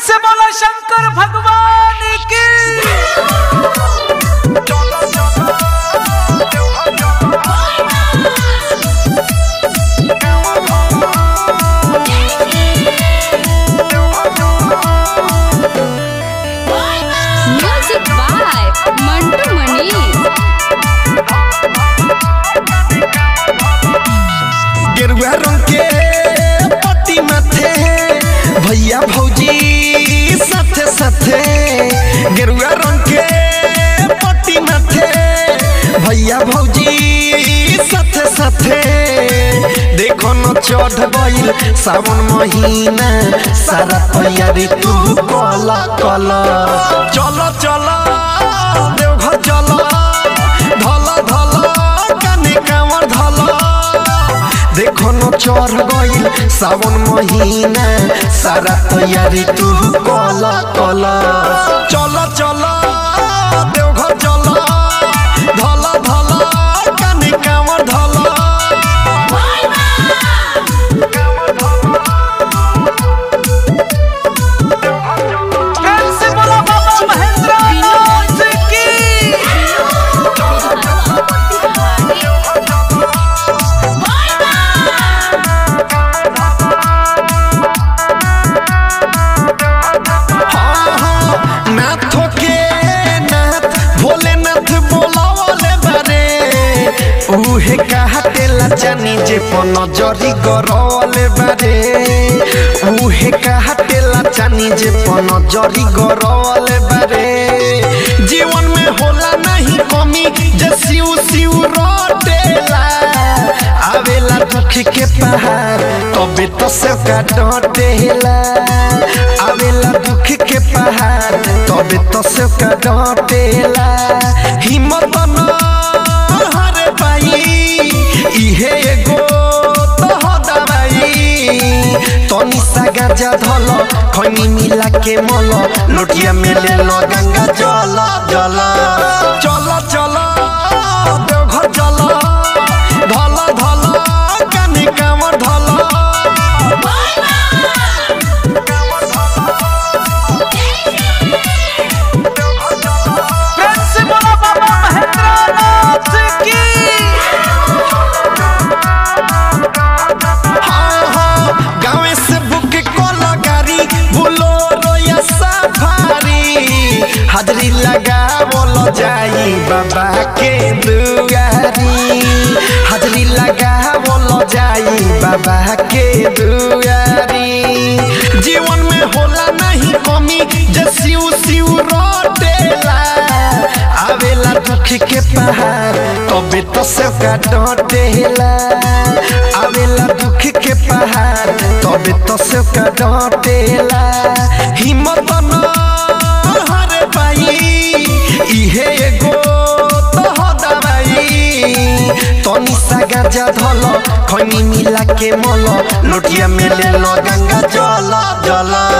से बोला शंकर भगवान की। Music by Mantu Manish. गेरुआ रंग के पट्टी माथे भैया भौजी साथे साथे। गेरुआ रंग के पट्टी माथे भैया भौजी साथे साथे। देखो न चढ़ गइल सावन महीना सारा तैयारी तू कला कला। चलो चलो देवघर चलो धला धला काने कांवर धला। देखो न चढ़ गइल सावन महीना सारा तैयारी तू कला कला। चलो चलो देवघर चलो धला धला काने कांवर धला। से बोला बाबा महेंद्रनाथ की। नाथों के नाथ भोलेनाथ बोलावले बारे। उहे कहतेला जानी जे नजरी गरवले बारे। उहे कहतेला जानी जे नजरी गरवले बारे। जीवन में होला नहीं कमी जे सिउ सिउ रोटेला। आवेला दुख के पहाड़ तबे तो सब का डटेला। आवेला दुख के पहाड़ तबे तो सब का डटेला। हिम्मत न हारे पाई इहे एगो तो दवाई। तनी सा गाजा धल खैनी मिला के मल लोटिया में ले लो गंगा जल जल। चल चल देवघर चल धला धला काने कांवर धला। से बोला बाबा महेंद्रनाथ की। गाँव से बुक कोला गाड़ी बोलोरो या सफारी। हाजरी लगा बोलो जाई बाबा के दुआरी। हाजरी लगा बोलो जाई बाबा के दुआरी। जीवन में होला नहीं कमी जे सिउ सिउ रोटेला। आवेला दुख के पहाड़ तबे तो सब का डटेला। आवेला दुख के पहाड़ तबे तो सब का डटेला। हिम्मत न हारे पाई इहे एगो तो दवाई। तनी सा गाजा धल खैनी मिला के मल लोटिया में ले लो गंगा जल जल।